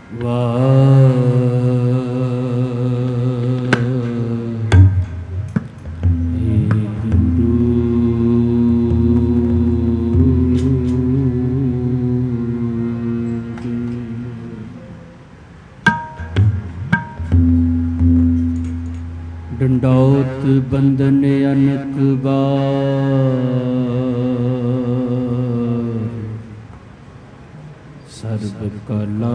डंडौत बंदन अनक बार सर्व कला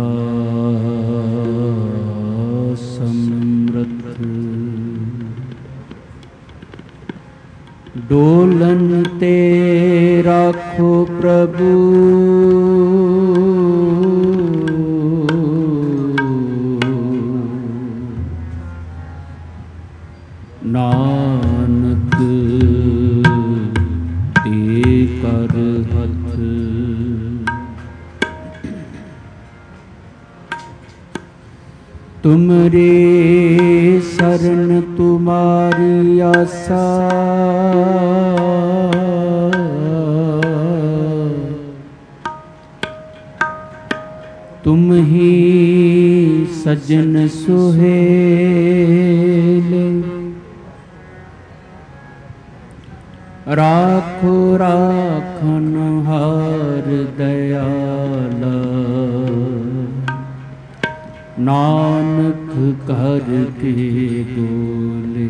समृद्ध डोलन ते राखो प्रभु नानक ते कर हथ तुमरे शरण तुम्हारी आशा तुम ही सजन सुहेले राखो राखन हार दयाला नानक कर के बोले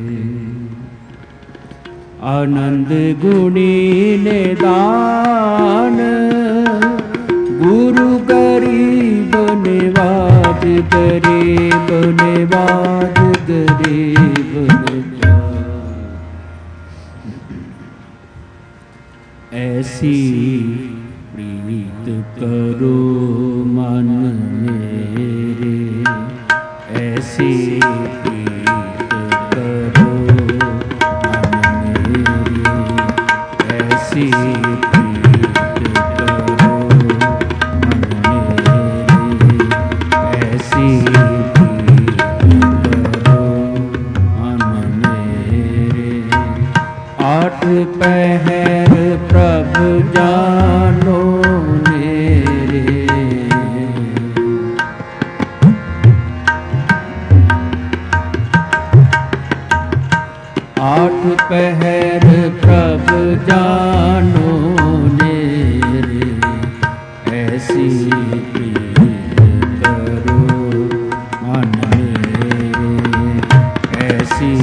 आनंद गुणी निदान गुरु गरीब निवाज गरीब निवाज गरीब ऐसी प्रीत करो मन मेरे ऐसी प्रीत करो मन मेरे ऐसी प्रीत करो मन मेरे ऐसी प्रीत करो मन मेरे आठ पहर प्रभु जानो मेरे आठ पहर प्रभु जानो मेरे ऐसी प्रीत करो मन मेरे ऐसी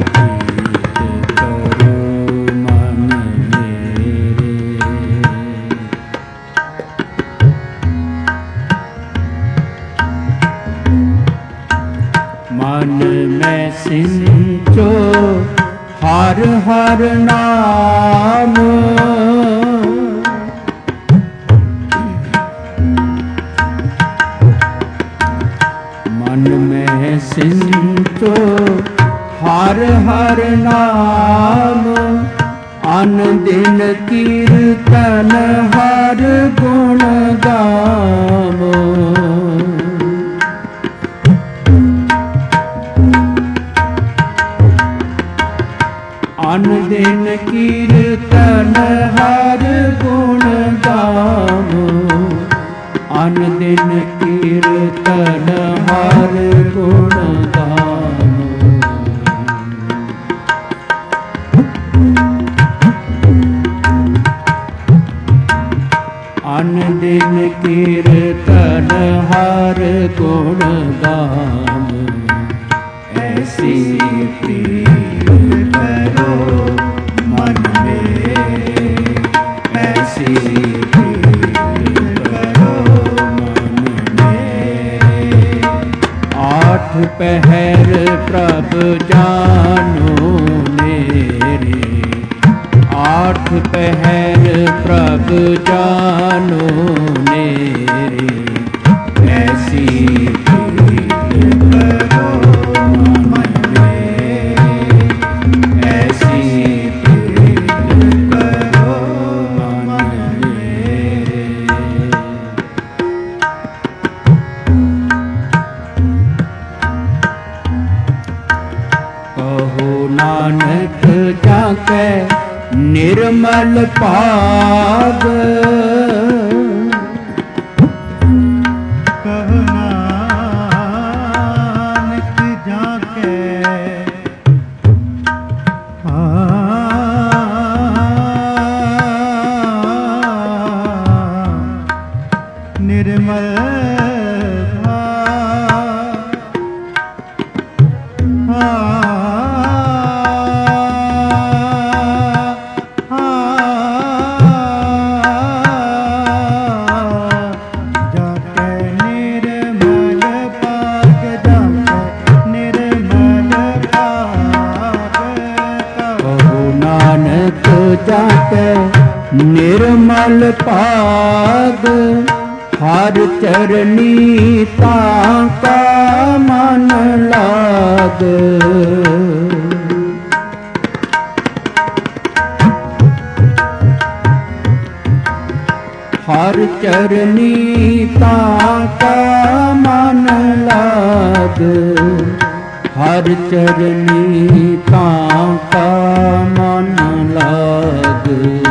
सिंचो हर हर नाम मन में सिंचो हर हर नाम अन दिन कीर्तन हर गुण गावो अन दिन कीर्तन हर गुण गावो अन दिन कीर्तन हर गुण गावो अन दिन कीर्तन हर गुण गावो ऐसी प्रीत करो मन मेरे ऐसी प्रीत करो मन मेरे आठ पहर प्रभु जानो मेरे आठ पहर प्रभु जानो मेरे ऐसी प्रीत करो मन नानक जाके निर्मल पाग निर्मल पाद हर चरनी ताका मन लाग। हर चरनी ताका मन लाग। हर चरनी ताका मन लाग।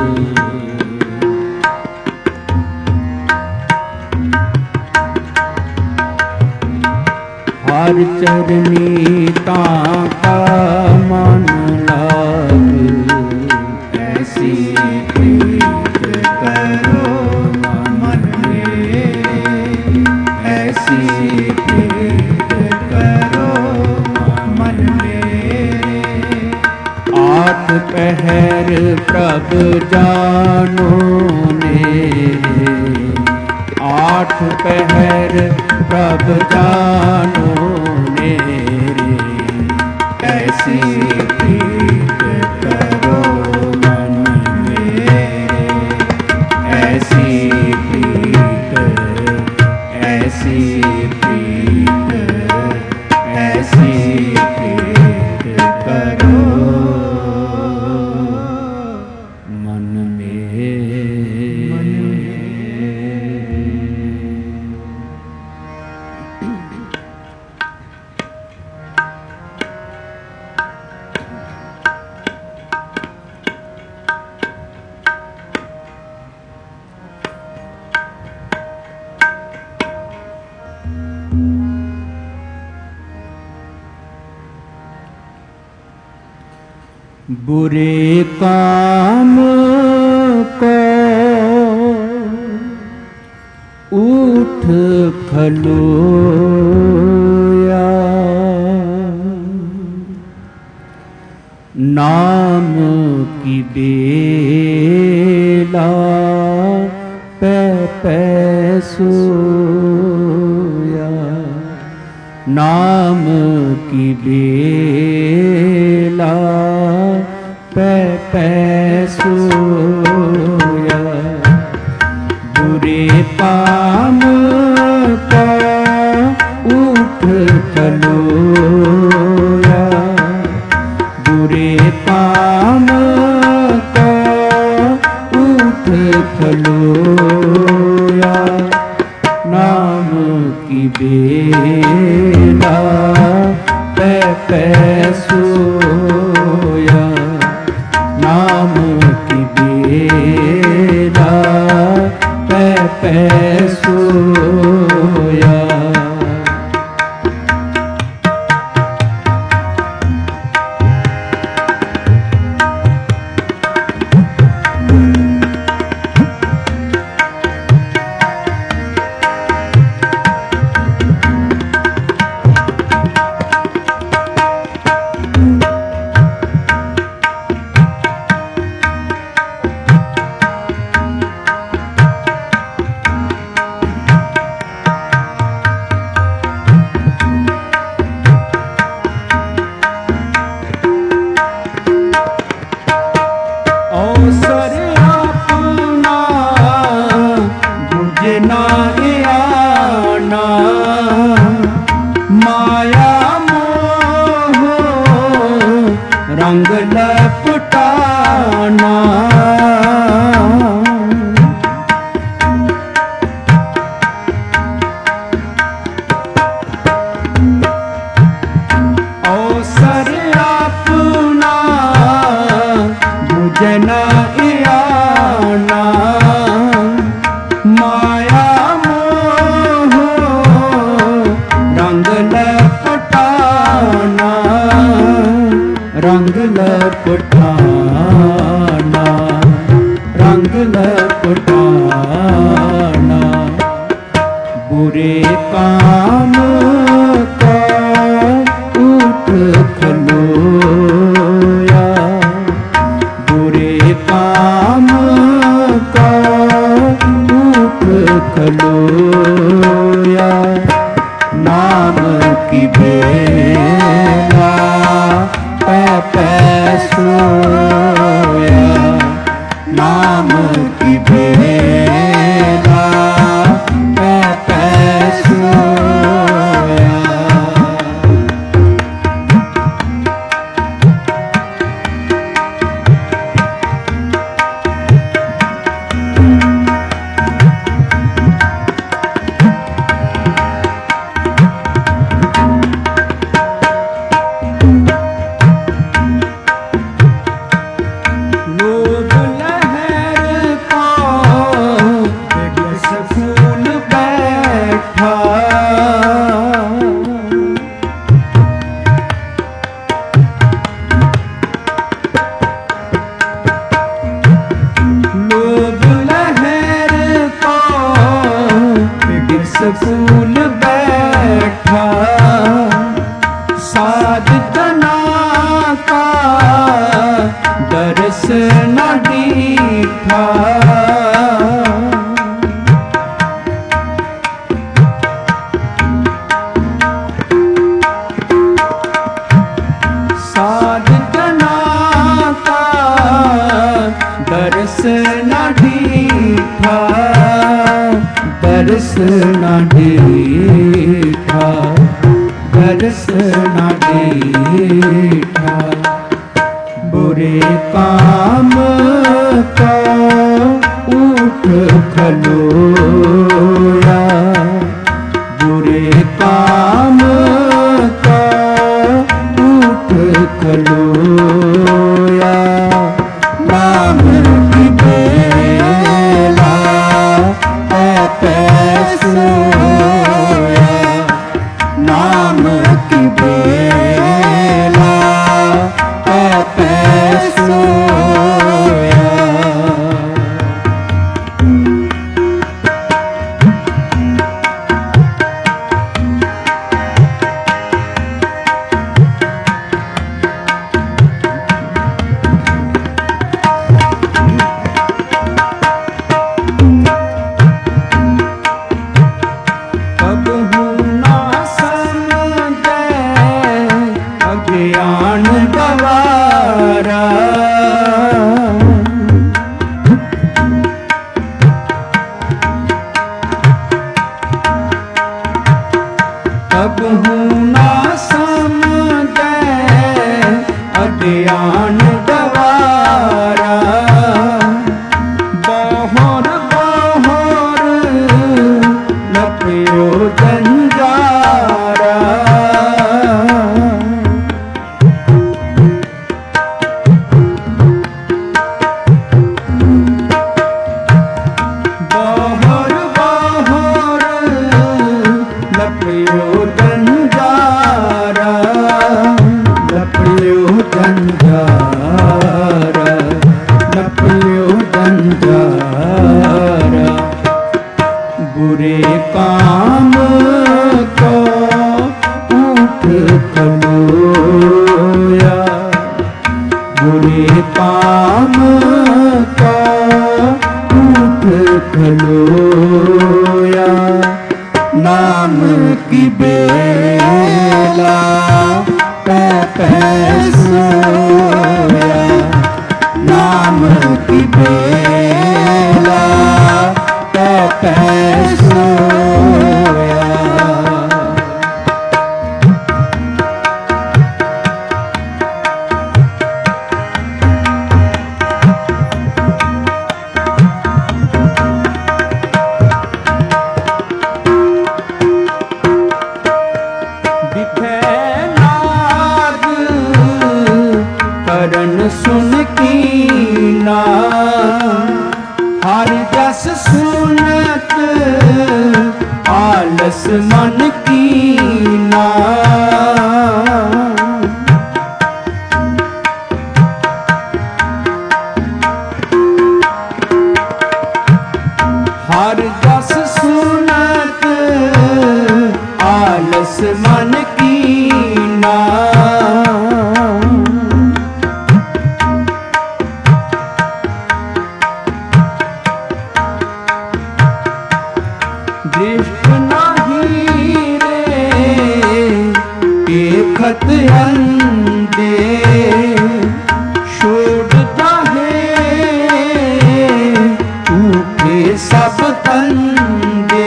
हर चरनी ताका मन लाग। ऐसी प्रीत करो मन में। ऐसी प्रीत करो मन में। आठ पहर प्रभ जानो मेरे। आठ पहर प्रभ जानो मेरे। ऐसी प्रीत करो मन मेरे। ऐसी प्रीत, ऐसी प्रीत, ऐसी प्रीत करो मन में। बुरे काम को उठ खलोया। नाम की बेला पे सोया। नाम की बेला पे सोया। बुरे काम का उठ खलोया। बुरे काम का उठ खलोया। नाम की बेला पे सोया। नाम की बेला पे सोया। रंग लपटाना। अवसर अपना मुझे न आना। माया मोह रंग लपटाना। रंग लपटाना। रंग लपटाना। बुरे बुरे काम का उठ खलोया, बुरे काम का उठ खलोया, नाम की बेला पै पै सोया, नाम की बेला पै पै सोया। फूल बैठा साध तना का दर्श न दीठा, साध तना का दर्श न दीठा, दर्श न दीठा, दर्श न दीठा, बुरे काम का उठ खलोया, बुरे काम का उठ खलोया, नाम की बेला पै पै सोया, नाम की बेला पै पै सोया। ज्ञान गवारा, तब हूँ ना समझे अज्ञान गवारा, बहोर बहोर लपयो जंजारा, लपयो जंजारा, लपयो जंजारा, लपयो जंजारा, बुरे काम को उठ खलोया, बुरे काम का उठ खलोया, नाम की बेला पै पै सोया, नाम की बेला पै पै सोया। करन सुन कीना, हर जस सुनत आलस मन कीना, हर जस सुनत बस मन कीना। दृष्ट नहीं रे देखत अंधे, छोड़ता है झूठे सब धंधे।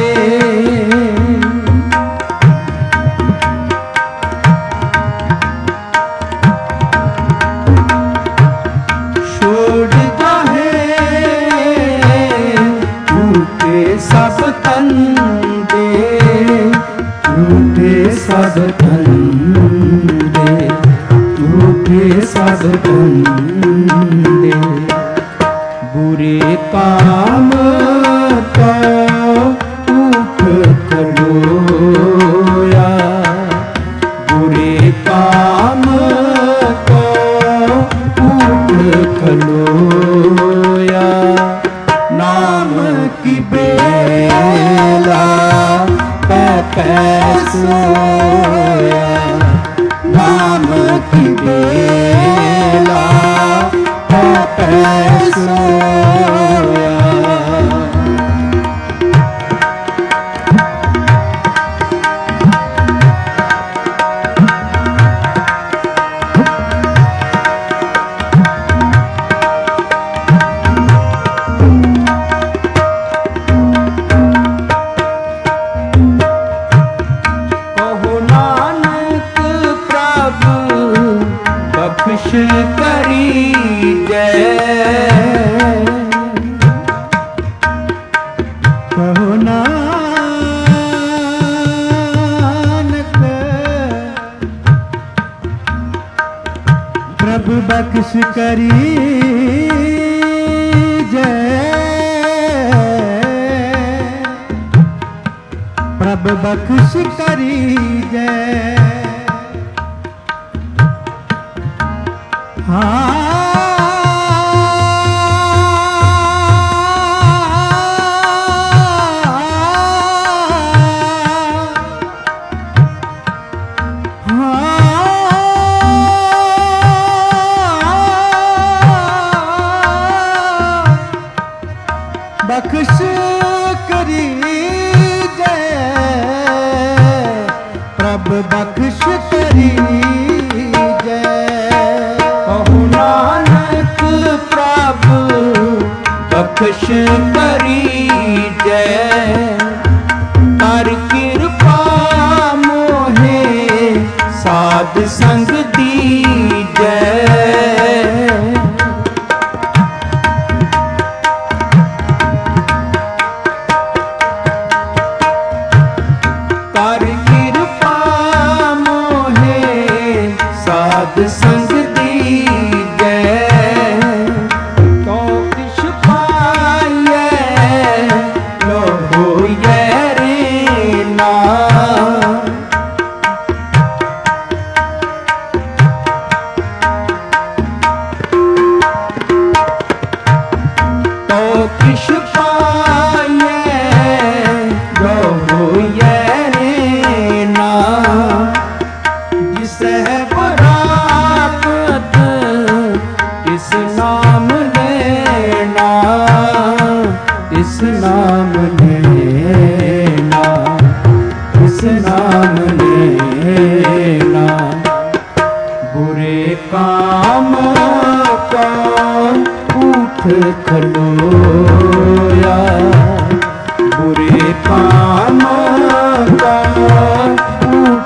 छोड़ता है झूठे सब धंधे, झूठे सब धंधे, झूठे सब धंधे। बुरे काम तो उठ खलोया, बुरे काम तो उठ खलोया। नाम की बेला सोया, नाम की बेला सोया। बख्श करी जय, कहो नानक प्रभु बख्श करी जय, प्रभु बख्श करी जय। बख्श करी जय, प्रभु बख्श करी जय। कहु नानक प्रभु बख्श करी जय, कर कृपा मोहे साध संग दीजै। कर कृपा मोहे साध संग दीजै, तो किश पाइयै लो होइयै रे ना। तो किश पाइयै लो होइयै रे ना। जिसै प्राप्त इस नाम लेना, इस नाम लेना, इस नाम लेना। बुरे काम का उठ खलोया, बुरे काम का उठ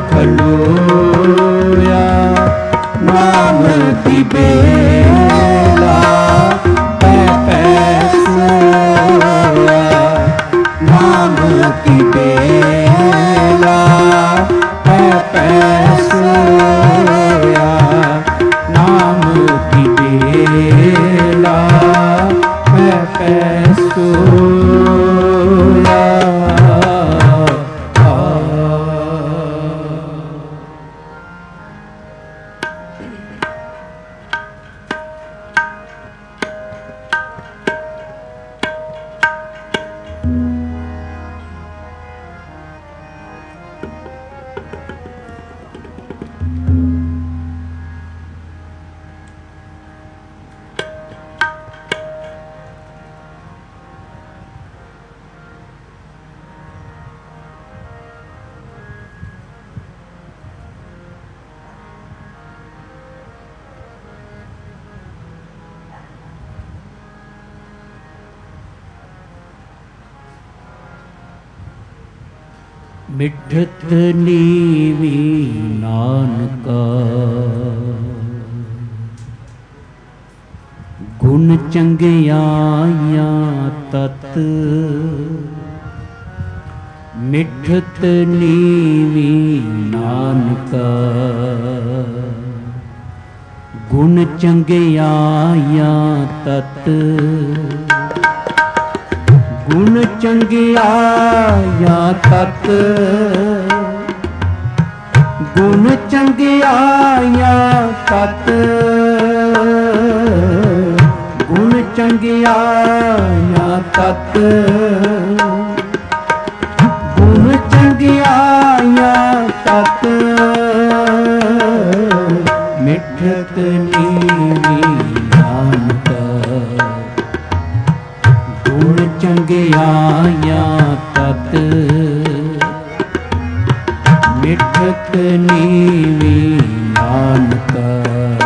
खलोया। नाम की बेला सोया, नाम की बेला सोया, नाम की बेला ਮਿੱਠਤ ਨੀਵੀ ਨਾਨਕਾ ਗੁਣ ਚੰਗਿਆਈਆਂ ਤਤ ਮਿੱਠਤ ਨੀਵੀ ਨਾਨਕਾ ਗੁਣ ਚੰਗਿਆਈਆਂ ਤਤ ਗੁਣ ਚੰਗਿਆਈਆਂ ਤਤ ਗੁਣ ਚੰਗਿਆਈਆਂ ਤਤ ਗੁਣ ਚੰਗਿਆਈਆਂ ਤਤ ਗੁਣ ਚੰਗਿਆਈਆਂ ਤਤ ਮਿੱਠਤ ਨੀਵੀ ਨਾਨਕਾ ਗੁਣ ਚੰਗਿਆਈਆਂ ਤਤ ਮਿੱਠਤ ਨੀਵੀ ਨਾਨਕਾ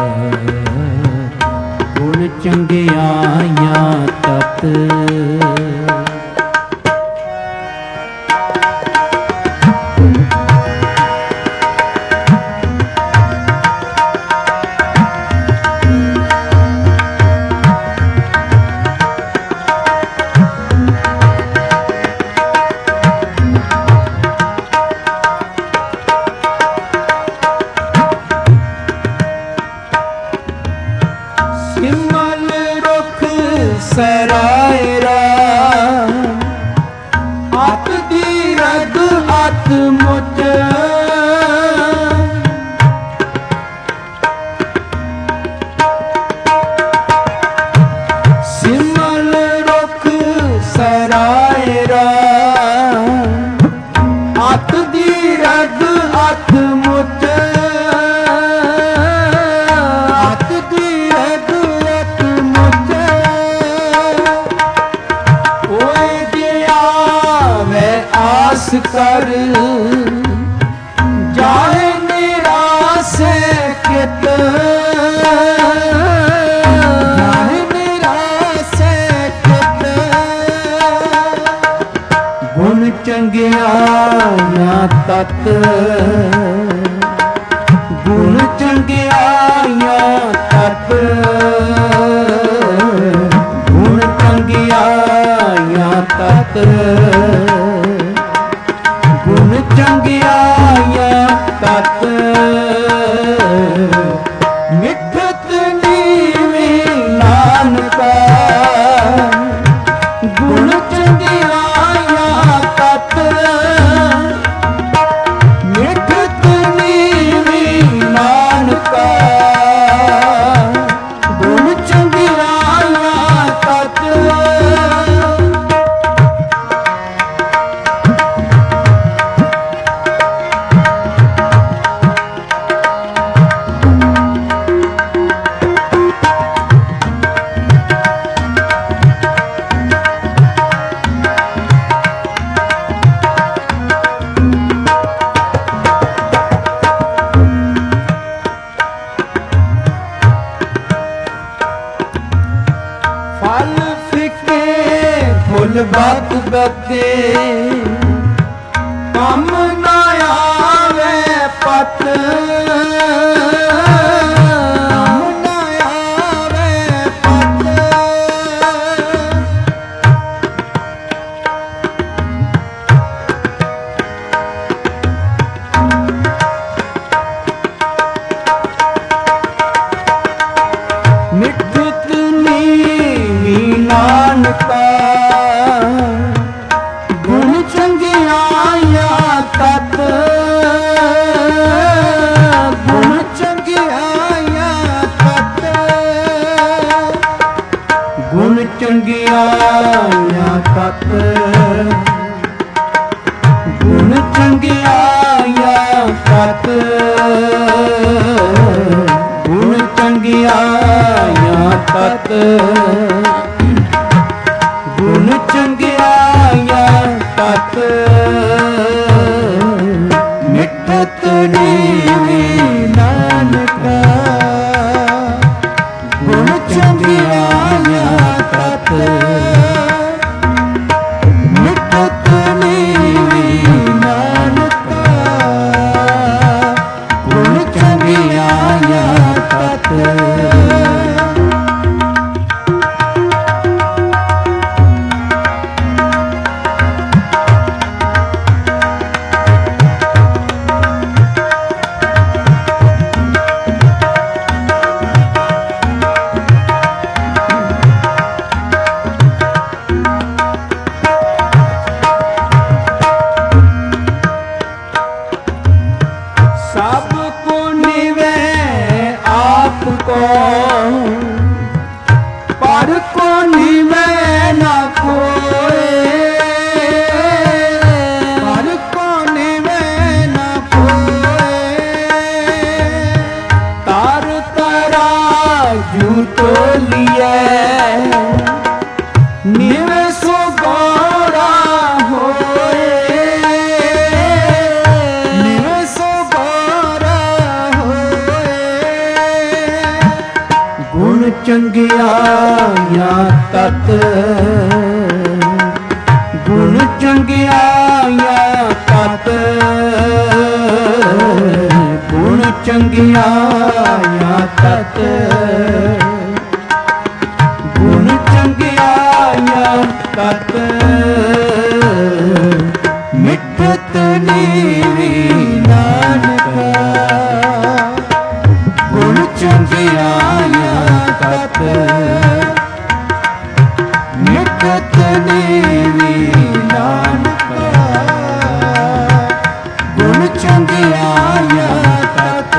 ਗੁਣ ਚੰਗਿਆਈਆਂ ਤਤ ਸਰਾਇਰਾ ਆਤ ਦੀ ਰਗ ਆਤ ਮੁਚ ਸਿਮਲ ਰੁਖ ਸਰਾਇਰਾ ਆਤ ਦੀ ਰਗ ਆਤ ਮੁਚ ਆਤ ਦੀ ਰਗ ਆਤ ਮੁਚ ਆਸ ਕਰ ਜਾਏ ਨਿਰਾਸ ਕਿਤ ਜਾਏ ਨਿਰਾਸ ਕਿਤ ਗੁਣ ਚੰਗਿਆਈਆਂ ਤਤ ਗੁਣ ਚੰਗਿਆਈਆਂ ਤਤ ਗੁਣ ਚੰਗਿਆਈਆਂ ਤਤ ਗੁਣ ਚੰਗਿਆਈਆਂ ਤਤ ਮਿੱਠਤ ਨੀਵੀ ਨਾਨਕਾ ਗੁਣ ਚੰਗਿਆਈਆਂ ਤਤ ਮਿੱਠਤ ਨੀਵੀ ਨਾਨਕਾ ਗੁਣ ਚੰਗਿਆਈਆਂ ਤਤ ਫਲ ਫਿੱਕੇ ਫੁੱਲ ਬਤ ਬਤੇ ਕੰਮ ਨਾ ਆਵੇ ਪਤ ਕੰਮ ਨਾ ਆਵੇ ਪਤ ਮਿੱਠਤ ਨੀਵੀ ਨਾਨਕਾ ਗੁਣ ਚੰਗਿਆਈਆਂ ਤਤ ਗੁਣ ਚੰਗਿਆਈਆਂ ਤਤ ਗੁਣ ਚੰਗਿਆਈਆਂ ਤਤ ਗੁਣ ਚੰਗਿਆਈਆਂ ਤਤ ਗੁਣ ਚੰਗਿਆਈਆਂ ਤਤ ਗੁਣ ਚੰਗਿਆਈਆਂ ਤਤ ਮਿੱਠਤ ਨੀਵੀ ਨਾਨਕਾ ਗੁਣ ਚੰਗਿਆਈਆਂ ਤਤ ਮਿੱਠਤ ਨੀਵੀ ਨਾਨਕਾ ਚੰਗਿਆਈਆਂ ਤਤ, ਗੁਣ ਚੰਗਿਆਈਆਂ ਤਤ, ਗੁਣ ਚੰਗਿਆਈਆਂ ਤਤ, ਗੁਣ ਚੰਗਿਆਈਆਂ ਤਤ, ਮਿੱਠਤ ਨੀਵੀ ਨਾਨਕਾ, ਗੁਣ ਚੰਗਿਆਈਆਂ ਤਤ, ਮਿੱਠਤ ਨੀਵੀ ਨਾਨਕਾ, ਗੁਣ ਚੰਗਿਆਈਆਂ ਤਤ।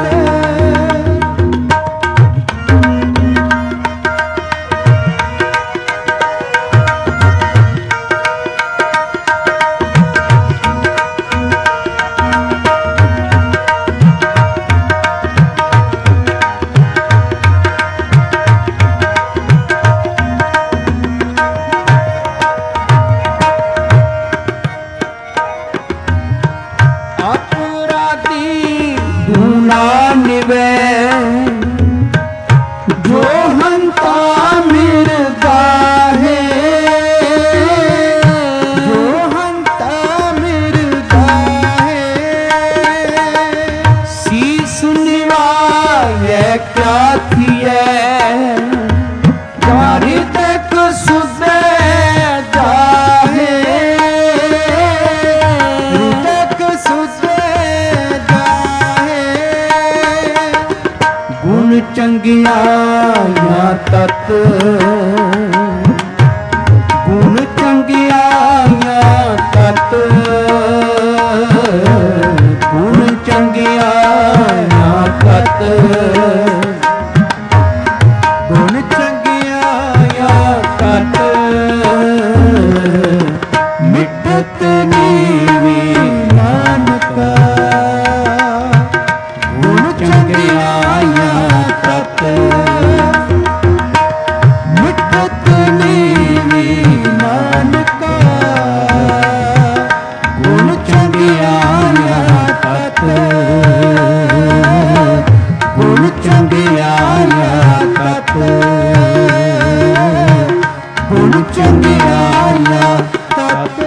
ਜੋ ਹੰਤਾ ਮਿਰਦਾ ਹੈ, ਜੋ ਹੰਤਾ ਮਿਰਦਾ ਹੈ, ਸੀਸ ਨਿਵਾਏ ਕਿਆ ਥੀਏ, ਜਾਰੀ ਤੱਕ ਸੁਦੇ ਜਾਹੇ, ਤੱਕ ਸੁਦੇ ਜਾਹੇ, ਗੁਣ ਚੰਗਿਆਈਆਂ ਤਤ, ਗੁਣ ਚੰਗਿਆਈਆਂ ਤਤ, ਗੁਣ ਚੰਗਿਆਈਆਂ ਤਤ, ਗੁਣ ਚੰਗਿਆਈਆਂ ਤਤ, ਮਿੱਠਤ ਨੀਵੀ ਨਾਨਕਾ, ਗੁਣ ਚੰਗਿਆਈਆਂ ਤਤ, ਮਿੱਠਤ ਨੀਵੀ ਨਾਨਕਾ, ਗੁਣ ਚੰਗਿਆਈਆਂ ਤਤ, ਗੁਣ ਚੰਗਿਆਈਆਂ ਤਤ, ਗੁਣ ਚੰਗਿਆਈਆਂ ਤਤ।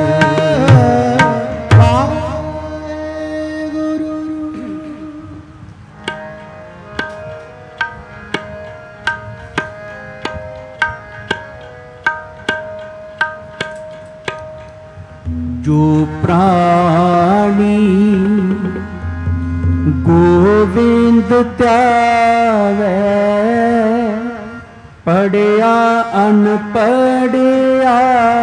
ਜੋ ਪ੍ਰਾਣੀ ਗੋਵਿੰਦ ਧਿਆਵੈ, ਪੜਿਆ ਅਨਪੜਿਆ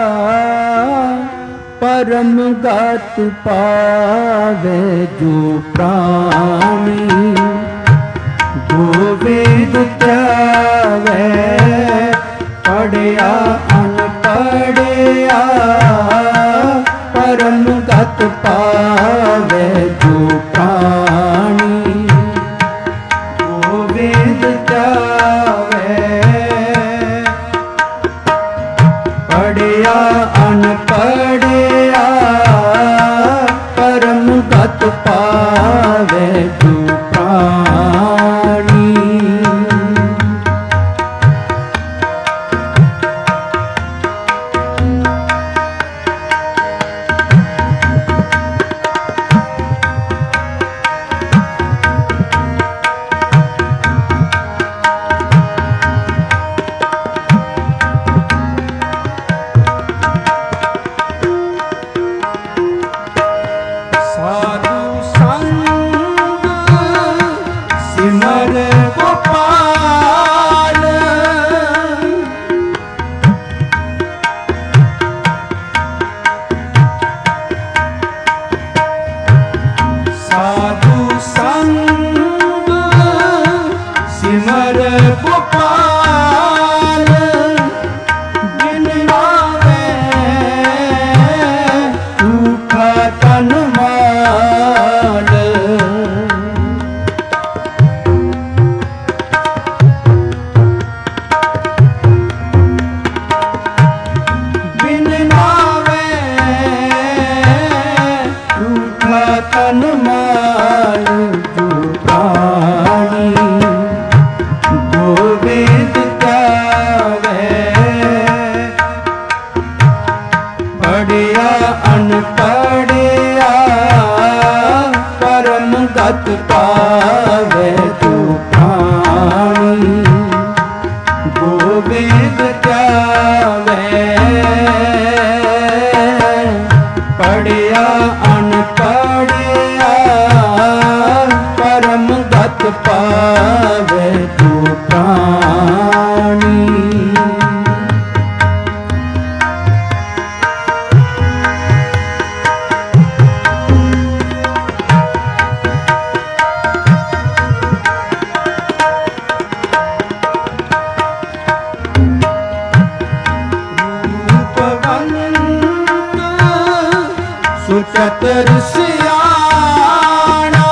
ਪਰਮ ਗਤ ਪਾਵੇ। ਜੋ ਪ੍ਰਾਣੀ ਗੋਵਿੰਦ ਧਿਆਵੈ, ਪੜਿਆ ਅਨਪੜਿਆ ਪਰਮ ਗਤ ਪਾਵੇ। ਜੋ ਪ੍ਰਾਣੀ ਗੋਵਿੰਦ ਧਿਆਵੈ, ਪੜਿਆ ਅਨਪੜਿਆ ਪਰਮ ਗਤ ਪਾਵੇ। ਜੋ ਪ੍ਰਾਣੀ ਗੋਵਿੰਦ गत पावे तूफानी गोविंद जावे पढ़िया अनपढ़िया परम गत पावे तूफानी। सुचतुर सियाना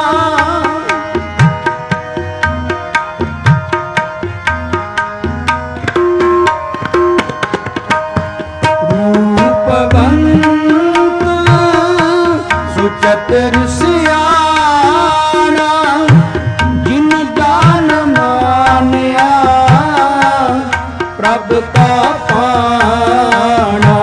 रूपवंत सुचतुर सियाना जिन दान मानिया प्रभ का पाना।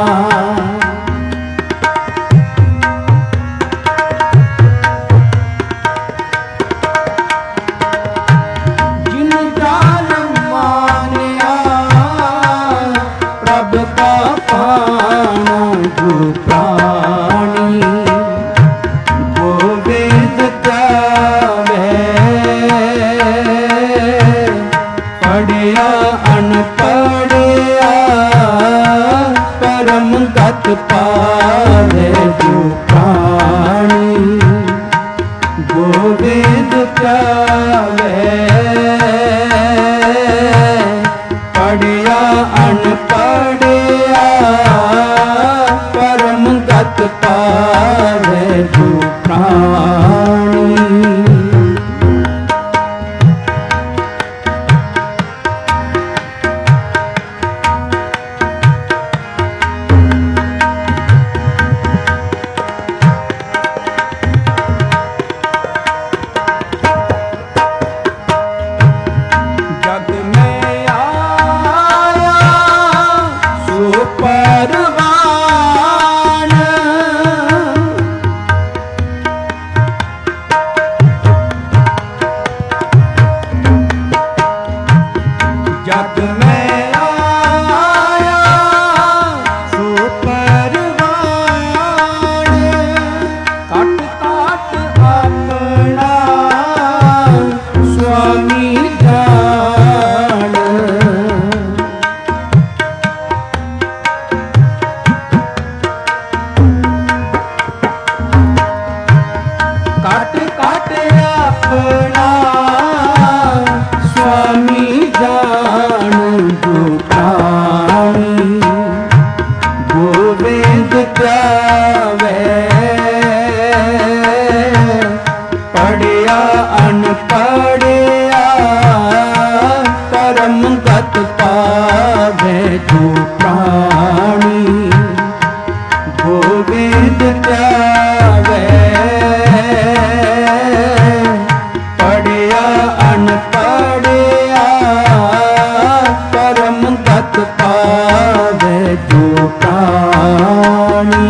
गोविंद जावे पढ़िया अनपढ़िया परम गत पावे तूफानी। गोविंद जावे पढ़िया अनपढ़िया परम गत पावे तूफानी। जग में आया सुपरवान जग में आया सुपरवान काट काट अपना स्वामी जान। काट काट अपना स्वामी जान दुखानी। गोविंद जावे पढ़िया अनपढ़िया परम गत पावे तूफानी। गोविंद जावे पढ़िया अनपढ़िया परम गत पावे तूफानी।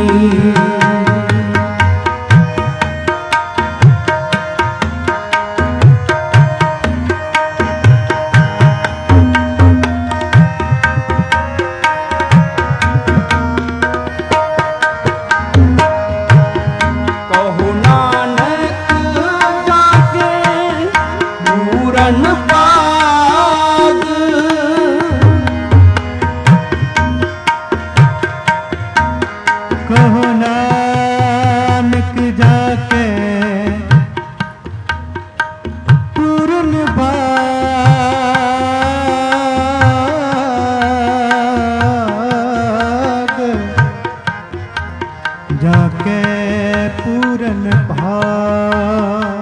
कहु नानक जाके पूरन बाग कहु नानक जाके पूरन बाग जाके पूरन भाग।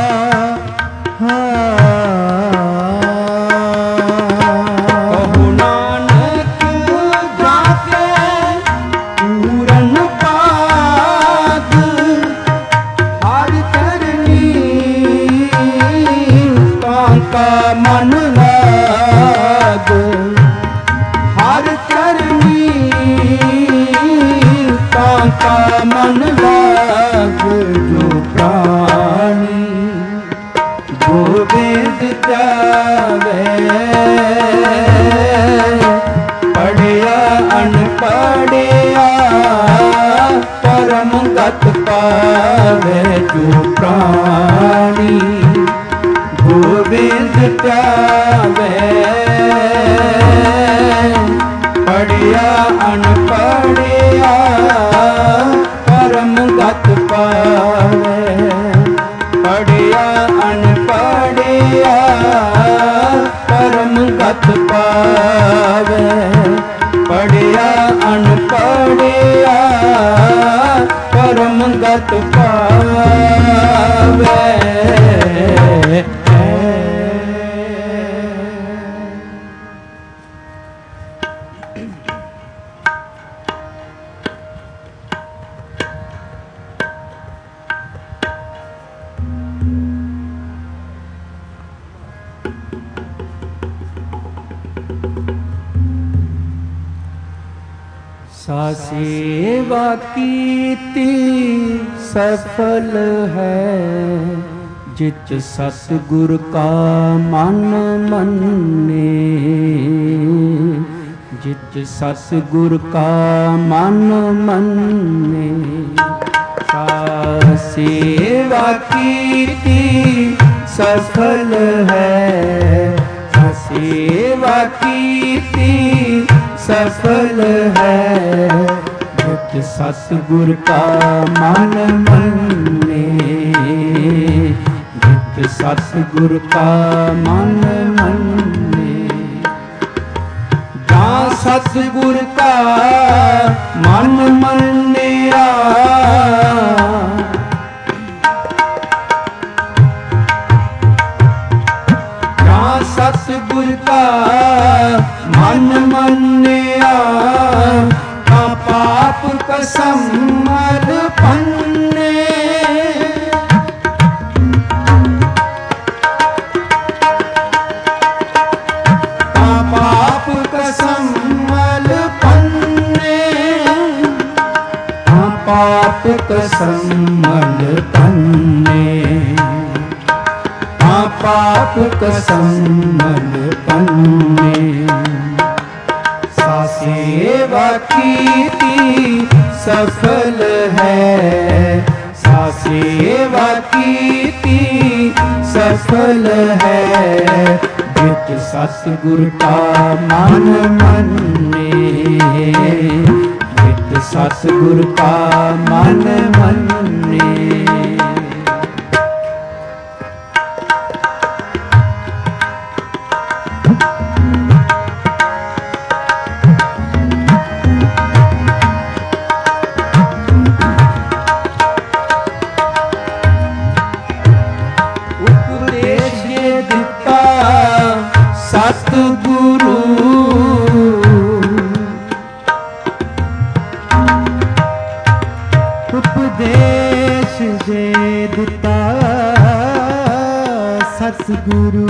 कहु प्राणी गोविंद प्यावे पढ़िया अनपढ़िया परम गत पावे पढ़िया अनपढ़िया परम गत पावे पढ़िया अनपढ़िया परम गत पावे। सा सेवा कीती सफल है जित सतगुर का मन मन्ने जित सतगुर का मन मन्ने। सा सेवा कीती सफल है सा सेवा कीती सफल है जित सतगुर का मन मन्ने जित सतगुर का मन मन्ने। जहाँ सतगुर का मन मन्निया जहाँ सतगुर का मन मन्निया का पाप कसमल पन्ने का पाप कसमल पन्ने का पाप कसमल पन्ने का पाप कसमल पन्ने। सा सेवा कीती सफल है सा सेवा कीती सफल है जित सतगुर का मन मन्ने जित सतगुर का मन मन्ने। सतगुरु उपदेश जे दिता सतगुरु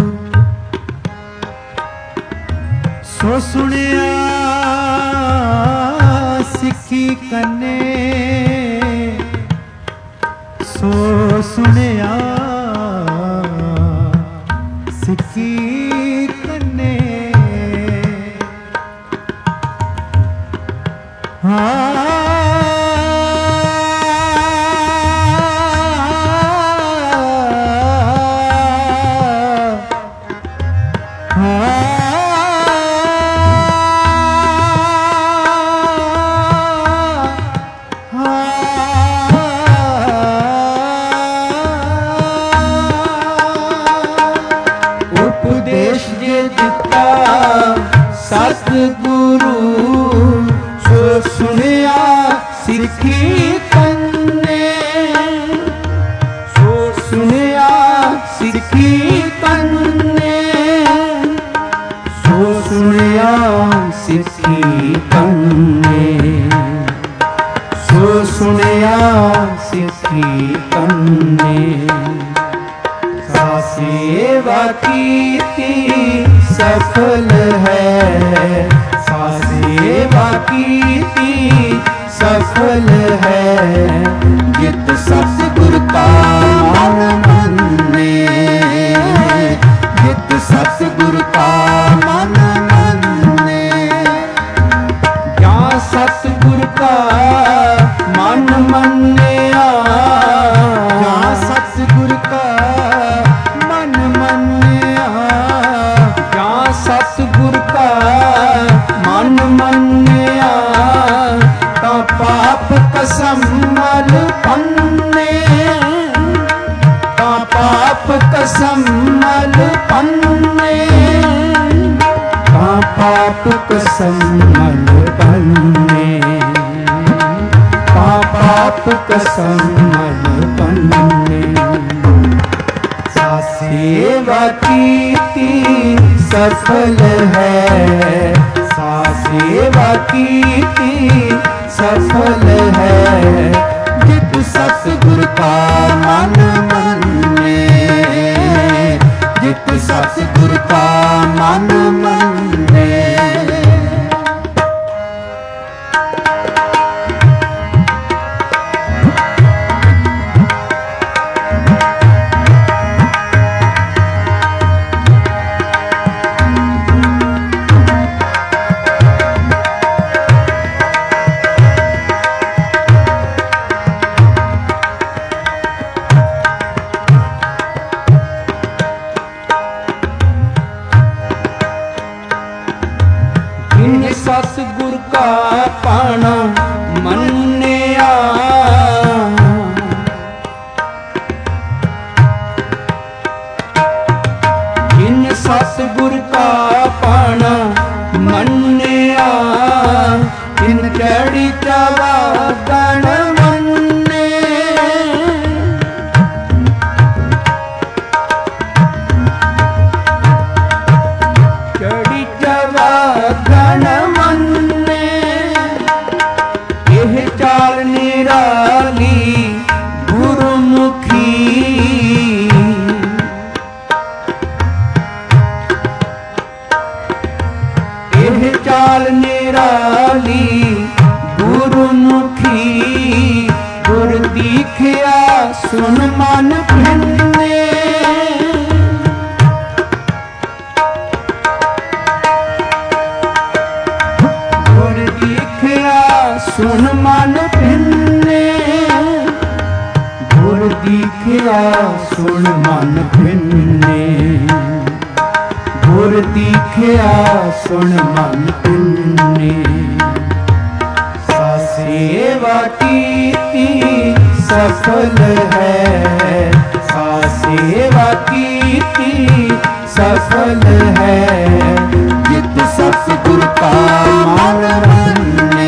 सो सुनिया सिखी कन्ने सो सुनिया सिखी उपदेश जे दिता सतगुरु सो सुनिया सिखी कन्ने सो सुनिया सिखी कन्ने सो सुनिया सिखी कन्ने सो सुनिया सिखी कन्ने। सा सेवा कीती सफल है सा सेवा कीती सफल है जित सतगुर का मन मन्ने जित सतगुर का मन मन्ने। जहाँ सतगुर का मन मन्निया जहाँ कसमल पन्ने, पाप कसमल पन्ने, पाप कसमल पन्ने। सेवा कीती सफल है, सा सेवा कीती सफल है, जित सतगुर का मन मन्ने, जित सतगुर का मन मन्ने। सतगुर का पाना मन्निया, जिन सतगुर का पाना मन्निया, इन चढ़ी चवा गण मन्ने, चढ़ी चवा गण मन्ने। यह चाल निराली गुरुमुखी, यह चाल निराली गुरुमुखी, गुर दीखिया सुन मन भिन्ने, सुन मन भिन्ने, गुर दीखिया सुन मन भिन्ने, गुर दीखिया सुन मन भिन्ने। सा सेवा कीती सफल है, सा सेवा कीती सफल है, जित सतगुर का मन मन्ने,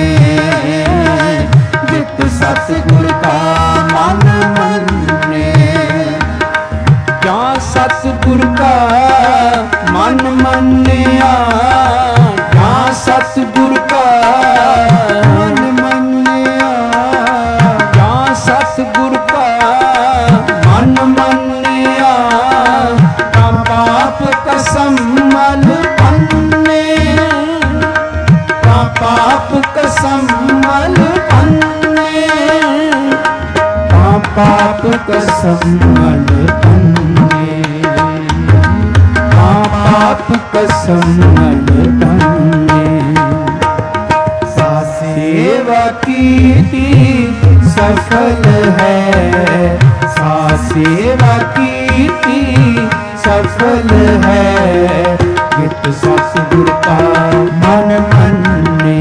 सतगुर का मन मन्ने। क्या सतगुर का मन मन्निया, क्या सतगुर का मन मन्निया, क्या सतगुर का मन मन्निया, पाप कसमल पन्ने, पाप कसमल पन्ने, पाप कसमल पन्ने, पाप कसमल पन्ने। सा सेवा कीती सफल है, सा सेवा कीती सफल है, जित सतगुर का मन मन्ने,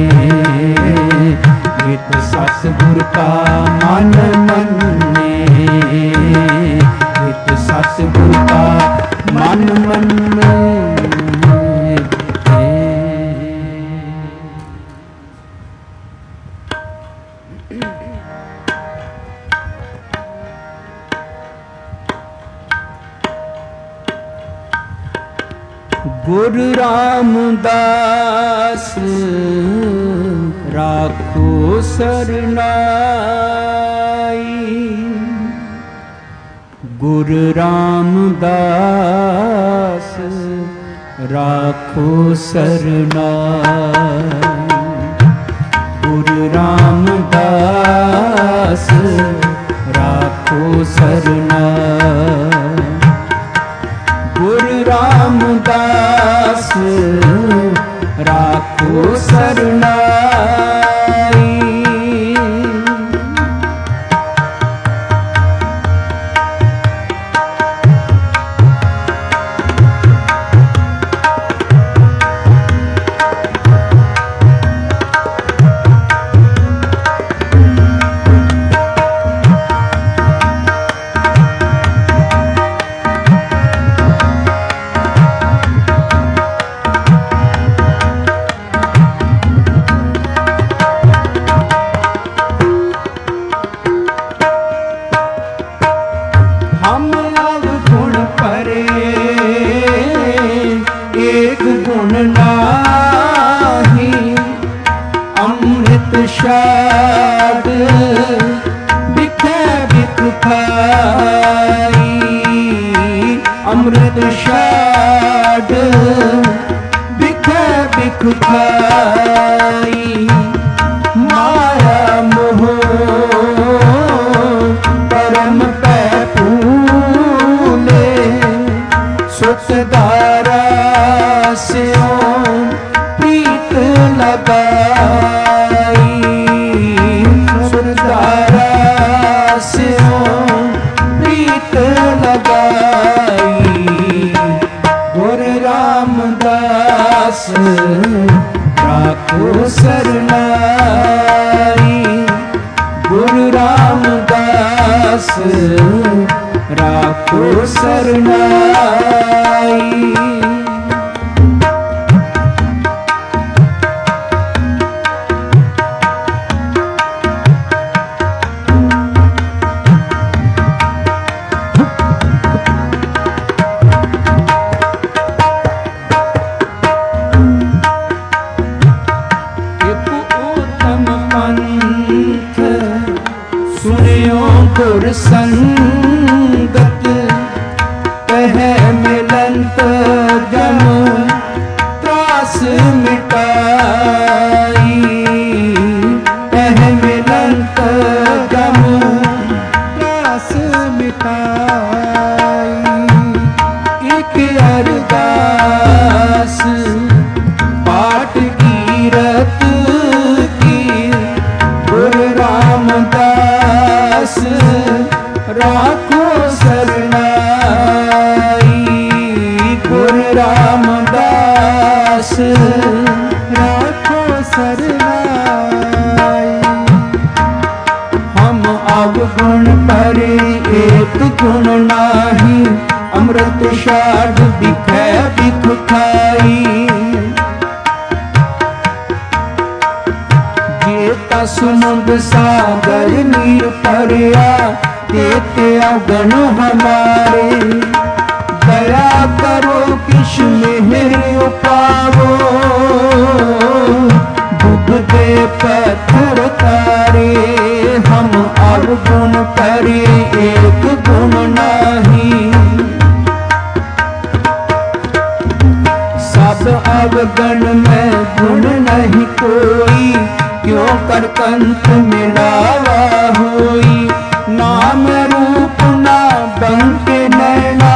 जित सतगुर का मन मन्ने, जित सतगुर का मन मन्ने। गुरु रामदास राखो सरनाई, गुरु रामदास राखो सरनाई, गुरु रामदास राखो सरनाई, गुरु रामदास राखो सरनाई। नाही, अमृत शाद बिखै बिख खाई, अमृत शाद बिखै बिख खाई। माया मोह परम पै फूले, सुतदारा स्यों प्रीत लगाई, सुतदारा स्यों प्रीत लगाई। गुरु रामदास राखो सरनाई, गुरु रामदास राखो सरनाई। गुर संगत कह मिलंत जन त्रास मिटाई, कह मिलंत जन त्रास मिटाई। एक अरदास पाठ कीरत की, गुरु रामदास राखो सरनाई, गुरु रामदास राखो सरनाई। हम अवगुण परे एक गुण नाही, अमृत शाद बिखै बिख खाई। जेता समुंद सागर नीर परिया, देते अवगुण हमारे। दया करो किश मेहर उपावो, डूब दे पत्थर तारे। हम अवगुण करे एक गुण नाही, सब अवगुण में गुण नहीं कोई। क्यों कर कंत मिलावा होई, नाम रूप ना बंके नैना,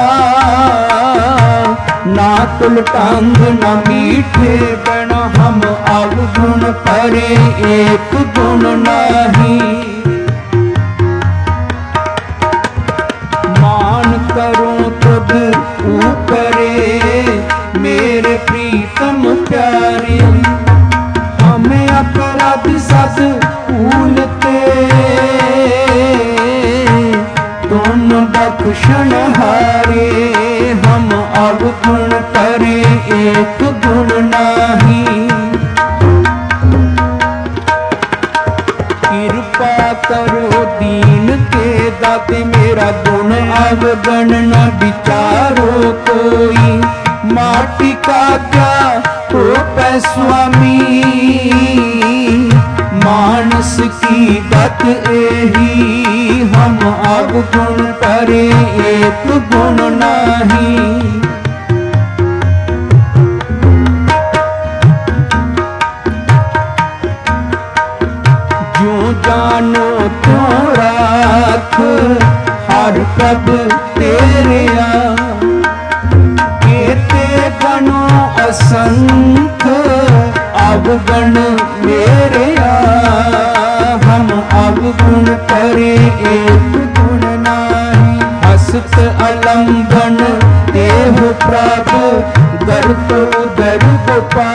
ना तुल टांग ना मीठे बन। हम अवगुण परे एक गुण नाही, मान करो तुद ऊपरे मेरे प्रीतम प्यारे। हमें अपराध सद भूलते, दोनों बख्शन हारे। हम अवगुण करे एक गुण नाही, कृपा करो दीन के दाते। मेरा गुण अवगुण न विचारो कोई, माटी का क्या हो पै स्वामी। मानस की गत एही, हम अवगुण करे एक गुण नाही। जो जानो त्यों राख हर पद तेरिया, केते गणो असंख अवगुण मेरेया। हम अवगुण करे एक गुण नाही, हसत अलंबन देह प्रभु गर्भ गर्भ पा।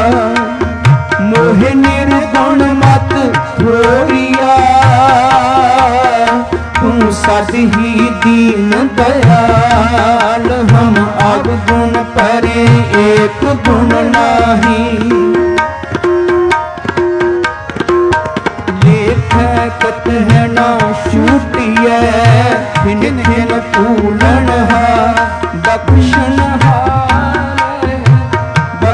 मोह निर्गुण मत होरिया, तू सद ही दीन दयाल। हम अवगुण परे एक गुण नाही, लेखकत है ना छूटिए। भिन भिन पूलन हा बख्शन हार,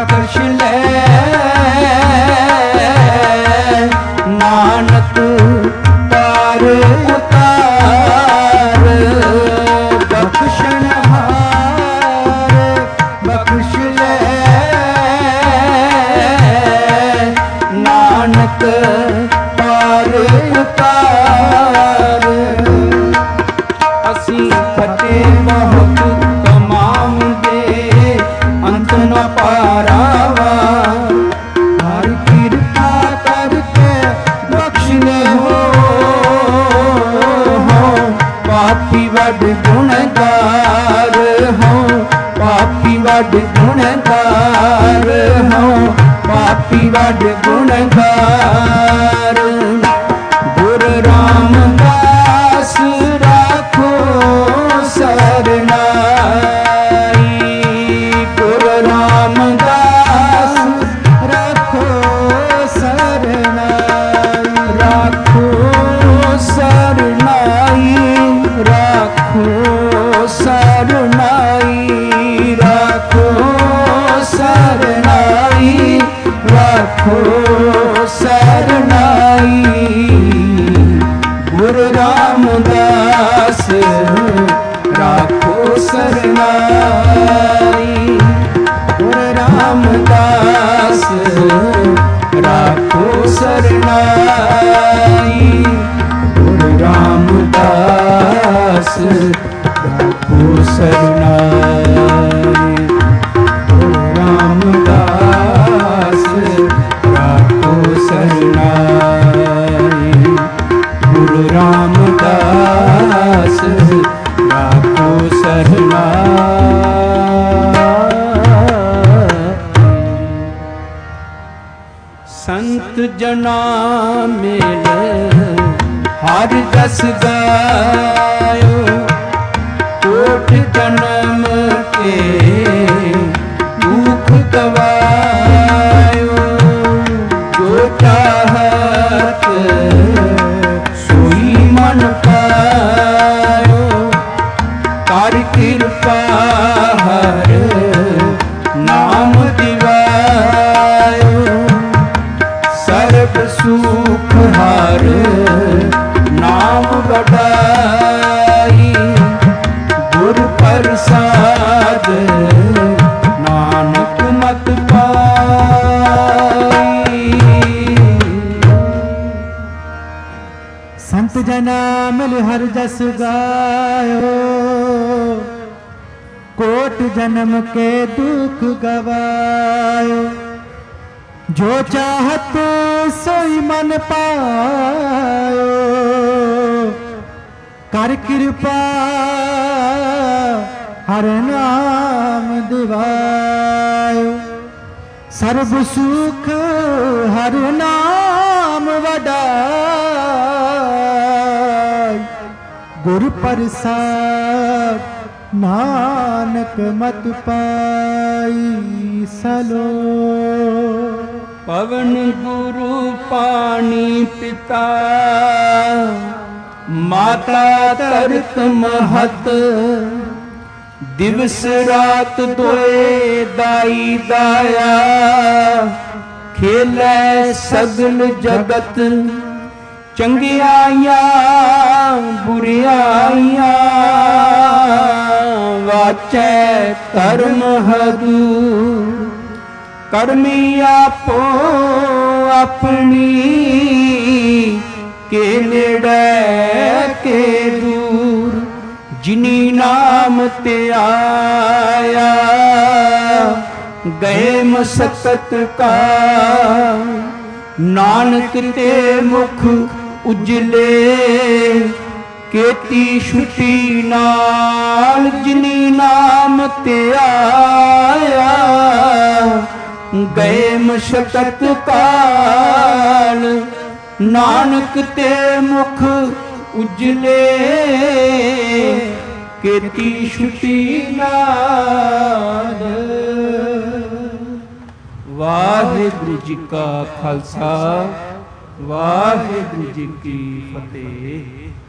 ਵੱਡ ਗੁਣਗਾਰ ਹਉ ਪਾਪੀ ਵੱਡ ਗੁਣਗਾਰ। ਗੁਰ ਰਾਮਦਾਸ ਰਾਖੋ ਸਰਨਾਈ, ਗੁਰ ਰਾਮਦਾਸ ਰਾਖੋ ਸਰਨਾਈ, ਰਾਖੋ ਸਰਨਾਈ, ਰਾਖੋ ਸਰਨਾਈ, ਰਾਖੋ ਸਰਨਾਈ, ਰਾਖੋ ਸਰਨਾਈ। ਗੁਰੂ ਰਾਮਦਾਸ ਰਾਖੋ ਸਰਨਾਈ, ਗੁਰੂ ਰਾਮਦਾਸ ਰਾਖੋ ਸਰਨਾਈ, ਗੁਰੂ ਰਾਮਦਾਸ ਰਾਖੋ ਸਰਨਾਈ, ਗੁਰੂ ਰਾਮਦਾਸ ਰਾਖੋ ਸਰਨਾਈ, ਗੁਰੂ ਰਾਮਦਾਸ ਰਾਖੋ ਸਰਨਾਈ। ਸੰਤ ਜਨਾ ਮਿਲ ਹਰ ਜਸ ਗਾਇਓ, ਕੋਟ ਜਨਮ ਕੇ ਦੁਖ ਗਵਾਇਓ, ਜੋ ਚਾਹਤ ਸੋਈ ਮਨ ਪਾਇਓ, ਕਰ ਕਿਰਪਾ ਹਰ ਨਾਮ ਦਿਵਾਇਓ, ਸਰਬ ਸੁਖ ਹਰ ਨਾਮ ਵਡਾਈ, ਗੁਰ ਪ੍ਰਸਾਦ ਨਾਨਕ ਮਤ ਪਾਈ। ਸੰਤ ਜਨਾ ਮਿਲ ਹਰ ਜਸ ਗਾਇਓ, कोट जन्म के दुख गवायो, जो चाहत सोई मन पायो, कर कृपा हर नाम दिवायो, सर्व सुख हर नाम वडाय, गुरु प्रसाद नानक मत पाई सलो। पवन गुरु पानी पिता, माता तरत महत, दिवस रात दोए दाई दाया, खेलै सगल जगत, चंगियाइयां बुरियाइयां, वाचै धर्म हदूर, कर्मी आपो अपनी, के नेड़े के दूर, जिनी नाम ते आया, गए मसकत का, नानक ते मुख उजले, केती छुटी नाल, जिनी नाम ते आया, गए मशक्कत काल, नानक ते मुख उजले, केती छुटी नाल। वाहिगुरु जी का खालसा, वाहिगुरु जी की फतेह।